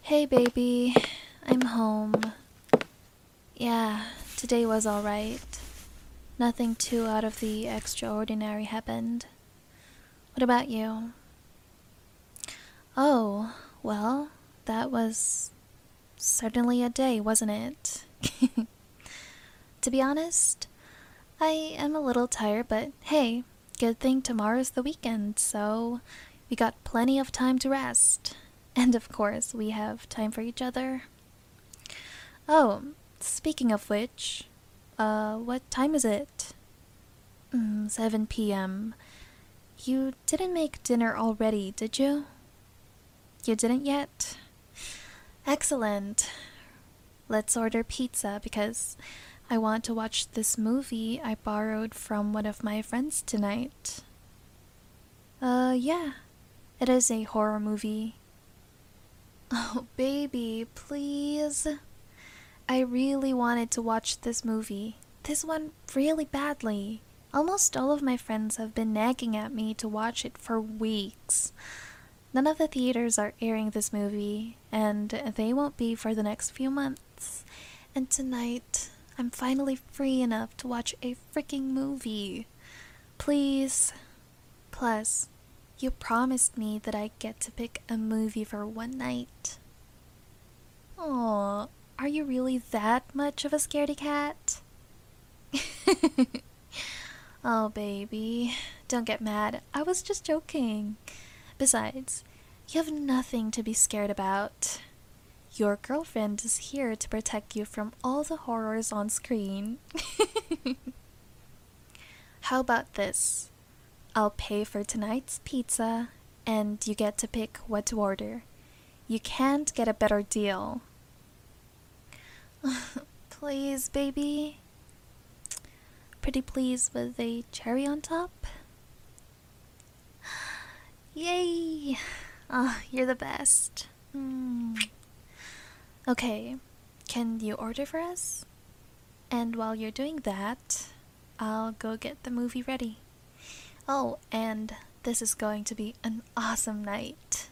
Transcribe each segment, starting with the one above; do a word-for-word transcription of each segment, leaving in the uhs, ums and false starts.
Hey baby, I'm home. Yeah, today was alright. Nothing too out of the extraordinary happened. What about you? Oh, well, that was certainly a day, wasn't it? To be honest, I am a little tired, but hey, good thing tomorrow's the weekend, so we got plenty of time to rest. And of course, we have time for each other. Oh, speaking of which, uh, what time is it? Mm, seven p m. You didn't make dinner already, did you? You didn't yet? Excellent. Let's order pizza because I want to watch this movie I borrowed from one of my friends tonight. Uh, yeah. It is a horror movie. Oh, baby, please. I really wanted to watch this movie. This one really badly. Almost all of my friends have been nagging at me to watch it for weeks. None of the theaters are airing this movie, and they won't be for the next few months. And tonight, I'm finally free enough to watch a freaking movie. Please. Plus, you promised me that I get to pick a movie for one night. Aww, are you really that much of a scaredy cat? Oh, baby, don't get mad. I was just joking. Besides, you have nothing to be scared about. Your girlfriend is here to protect you from all the horrors on screen. How about this? I'll pay for tonight's pizza, and you get to pick what to order. You can't get a better deal. Please, baby. Pretty please with a cherry on top? Yay! Ah, oh, you're the best. Mm. Okay, can you order for us? And while you're doing that, I'll go get the movie ready. Oh, and this is going to be an awesome night.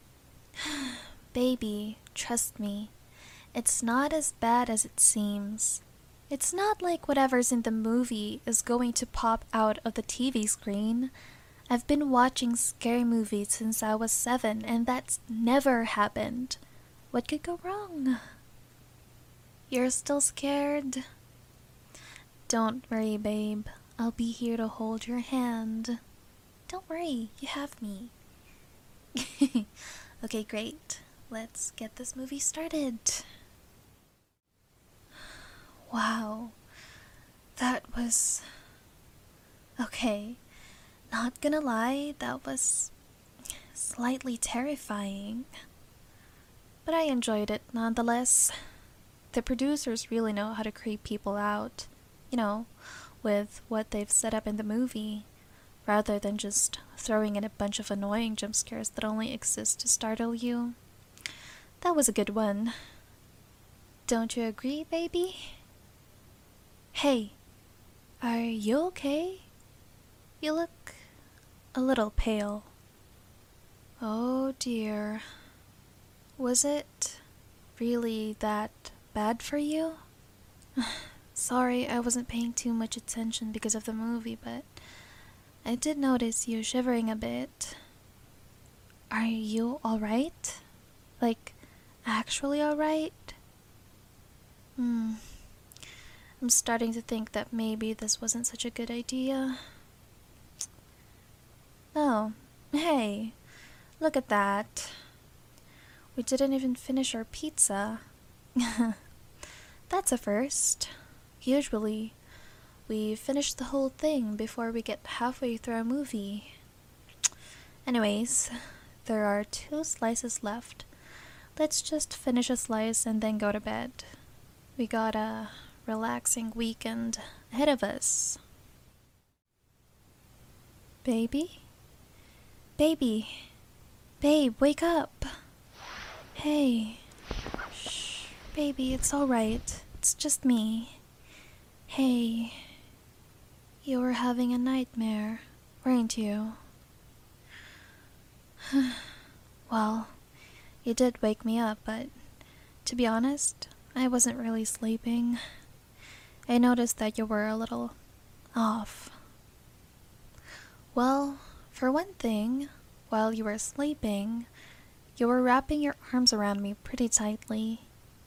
Baby, trust me. It's not as bad as it seems. It's not like whatever's in the movie is going to pop out of the T V screen. I've been watching scary movies since I was seven, and that's never happened. What could go wrong? You're still scared? Don't worry, babe. I'll be here to hold your hand. Don't worry, you have me. Okay, great. Let's get this movie started. Wow, that was... Okay, not gonna lie, that was slightly terrifying. But I enjoyed it nonetheless. The producers really know how to creep people out, you know, with what they've set up in the movie, rather than just throwing in a bunch of annoying jump scares that only exist to startle you. That was a good one. Don't you agree, baby? Hey, are you okay? You look a little pale. Oh dear. Was it really that bad for you? Sorry, I wasn't paying too much attention because of the movie, but I did notice you shivering a bit. Are you alright? Like, actually alright? Hmm. I'm starting to think that maybe this wasn't such a good idea. Oh, hey, look at that. We didn't even finish our pizza. That's a first. Usually, we finish the whole thing before we get halfway through a movie. Anyways, there are two slices left. Let's just finish a slice and then go to bed. We got a relaxing weekend ahead of us. Baby? Baby? Babe, wake up! Hey. Shh. Baby, it's alright. It's just me. Hey. You were having a nightmare, weren't you? Well, You did wake me up, but to be honest, I wasn't really sleeping. I noticed that you were a little off. Well, for one thing, while you were sleeping, you were wrapping your arms around me pretty tightly.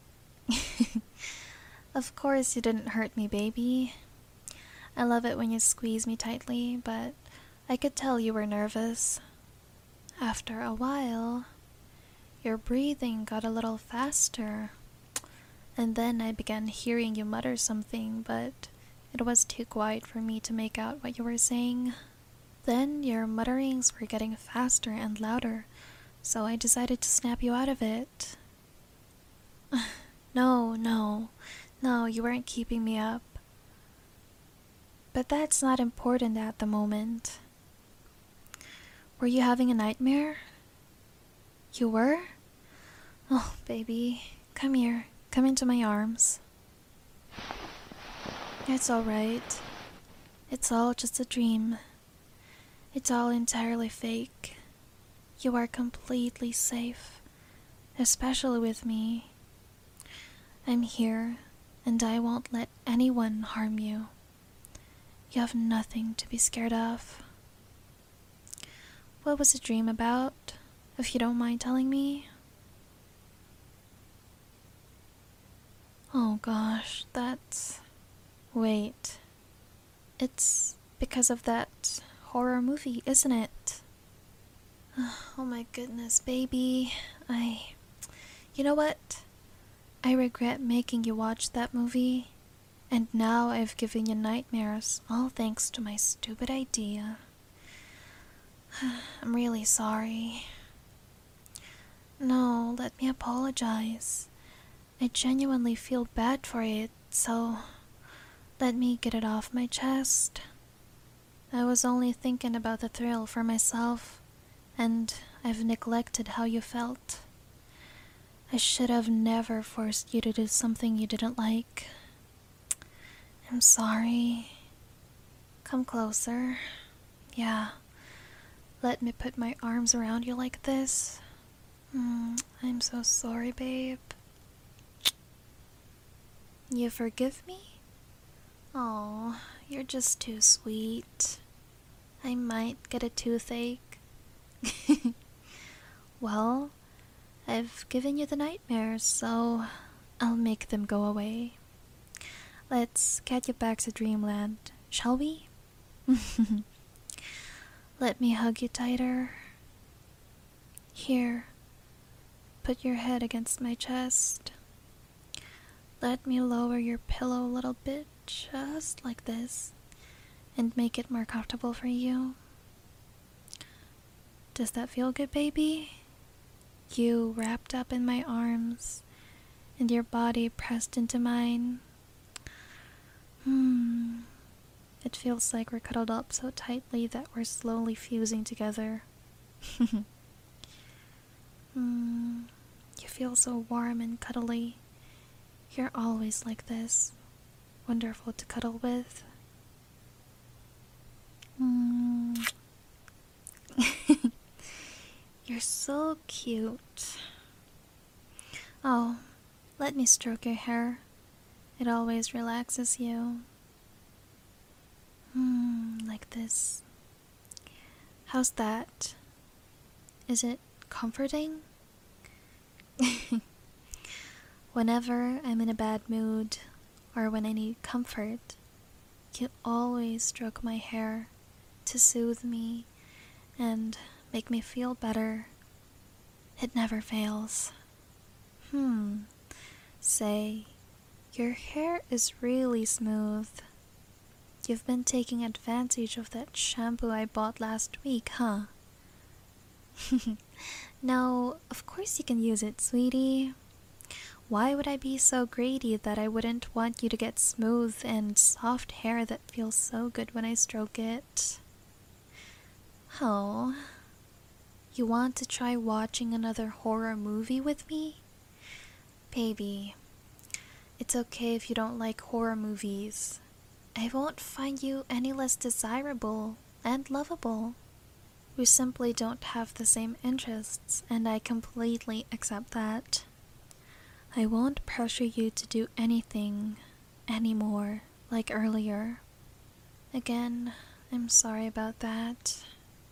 Of course you didn't hurt me, baby. I love it when you squeeze me tightly, but I could tell you were nervous. After a while, your breathing got a little faster, and then I began hearing you mutter something, but it was too quiet for me to make out what you were saying. Then your mutterings were getting faster and louder, so I decided to snap you out of it. No, no, no, you weren't keeping me up. But that's not important at the moment. Were you having a nightmare? You were? Oh, baby, come here. Come into my arms. It's alright. It's all just a dream. It's all entirely fake. You are completely safe, especially with me. I'm here, and I won't let anyone harm you. You have nothing to be scared of. What was the dream about, if you don't mind telling me? Oh gosh, that's... Wait. It's because of that horror movie, isn't it? Oh my goodness, baby. I... You know what? I regret making you watch that movie. And now I've given you nightmares, all thanks to my stupid idea. I'm really sorry. No, let me apologize. I genuinely feel bad for it, so let me get it off my chest. I was only thinking about the thrill for myself, and I've neglected how you felt. I should have never forced you to do something you didn't like. I'm sorry. Come closer. Yeah. Let me put my arms around you like this. Mm, I'm so sorry, babe. You forgive me? Oh, you're just too sweet. I might get a toothache. Well, I've given you the nightmares, so I'll make them go away. Let's get you back to dreamland, shall we? Let me hug you tighter. Here, put your head against my chest. Let me lower your pillow a little bit, just like this, and make it more comfortable for you. Does that feel good, baby? You wrapped up in my arms, and your body pressed into mine. Hmm. It feels like we're cuddled up so tightly that we're slowly fusing together. Hmm. You feel so warm and cuddly. You're always like this. Wonderful to cuddle with. Hmm. You're so cute. Oh, let me stroke your hair. It always relaxes you. Hmm, like this. How's that? Is it comforting? Whenever I'm in a bad mood, or when I need comfort, you always stroke my hair to soothe me and make me feel better. It never fails. Hmm, say, your hair is really smooth. You've been taking advantage of that shampoo I bought last week, huh? No, of course you can use it, sweetie. Why would I be so greedy that I wouldn't want you to get smooth and soft hair that feels so good when I stroke it? Oh, you want to try watching another horror movie with me? Baby, it's okay if you don't like horror movies. I won't find you any less desirable and lovable. We simply don't have the same interests, and I completely accept that. I won't pressure you to do anything anymore like earlier. Again, I'm sorry about that.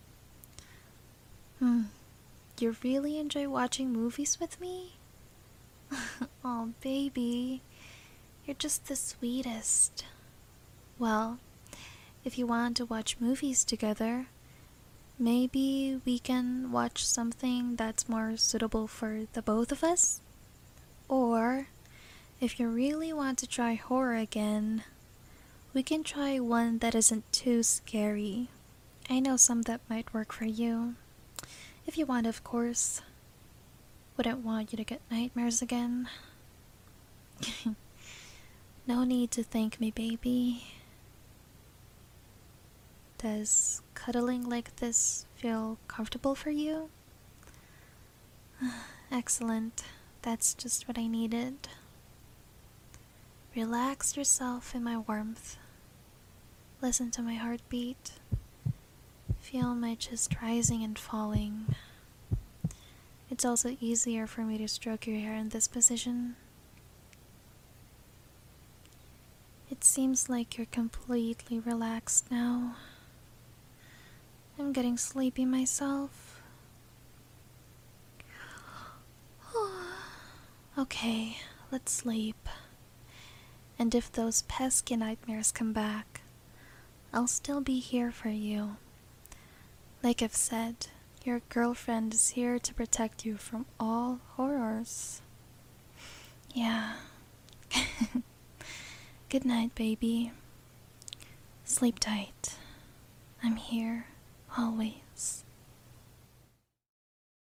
Hmm, you really enjoy watching movies with me? Oh, baby, you're just the sweetest. Well, if you want to watch movies together, maybe we can watch something that's more suitable for the both of us? Or, if you really want to try horror again, we can try one that isn't too scary. I know some that might work for you. If you want, of course. Wouldn't want you to get nightmares again. No need to thank me, baby. Does cuddling like this feel comfortable for you? Excellent. That's just what I needed. Relax yourself in my warmth. Listen to my heartbeat. Feel my chest rising and falling. It's also easier for me to stroke your hair in this position. It seems like you're completely relaxed now. I'm getting sleepy myself. Okay, let's sleep. And if those pesky nightmares come back, I'll still be here for you. Like I've said, your girlfriend is here to protect you from all horrors. Yeah. Good night, baby. Sleep tight. I'm here, always.